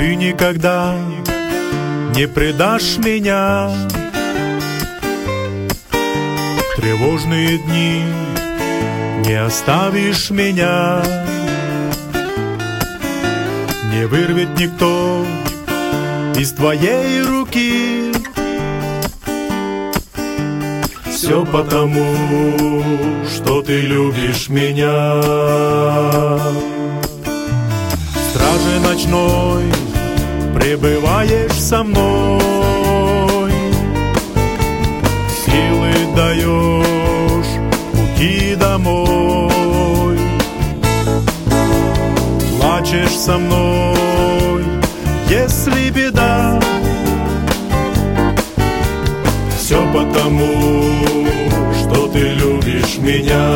Ты никогда не предашь меня. В тревожные дни не оставишь меня. Не вырвет никто из твоей руки. Все потому, что ты любишь меня. В страже ночной пребываешь со мной, силы даешь пути домой. Плачешь со мной, если беда. Все потому, что ты любишь меня.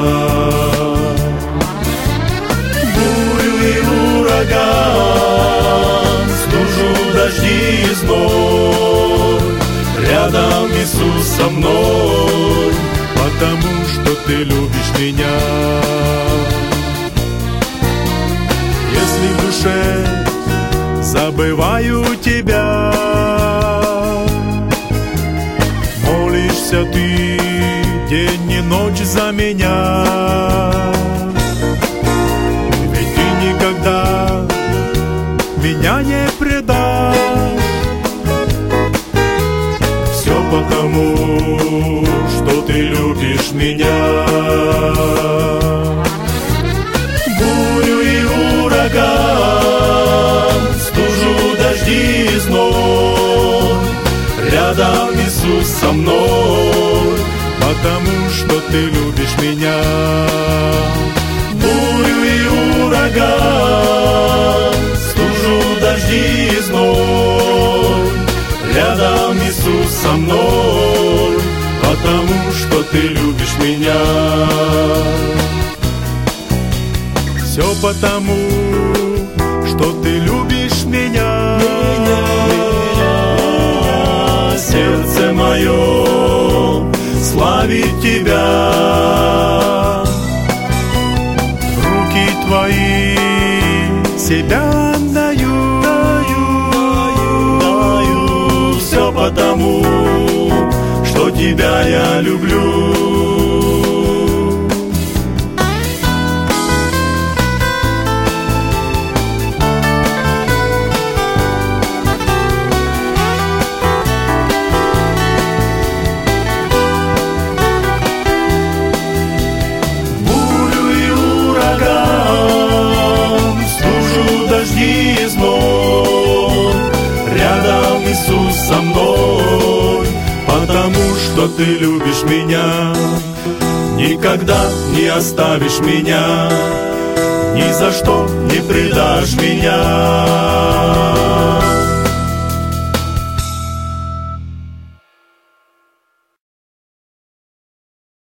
Бурю и ураган, стужу, дожди и зной, рядом Иисус со мной, потому что ты любишь меня. Если в душе забываю тебя, молишься ты день и ночь за меня. Ведь ты никогда меня не предашь. Все потому, что ты любишь меня. Бурю и ураган, стужу, дожди и зной, рядом Иисус со мной, потому что ты любишь меня. Бурю и ураган, стужу, дожди и зной, рядом Иисус со мной, потому что ты любишь меня. Все потому, что ты любишь меня. Сердце мое славит тебя. В руки твои себя отдаю. Все потому, что тебя я люблю. Рядом Иисус со мной, потому что ты любишь меня. Никогда не оставишь меня, ни за что не предашь меня.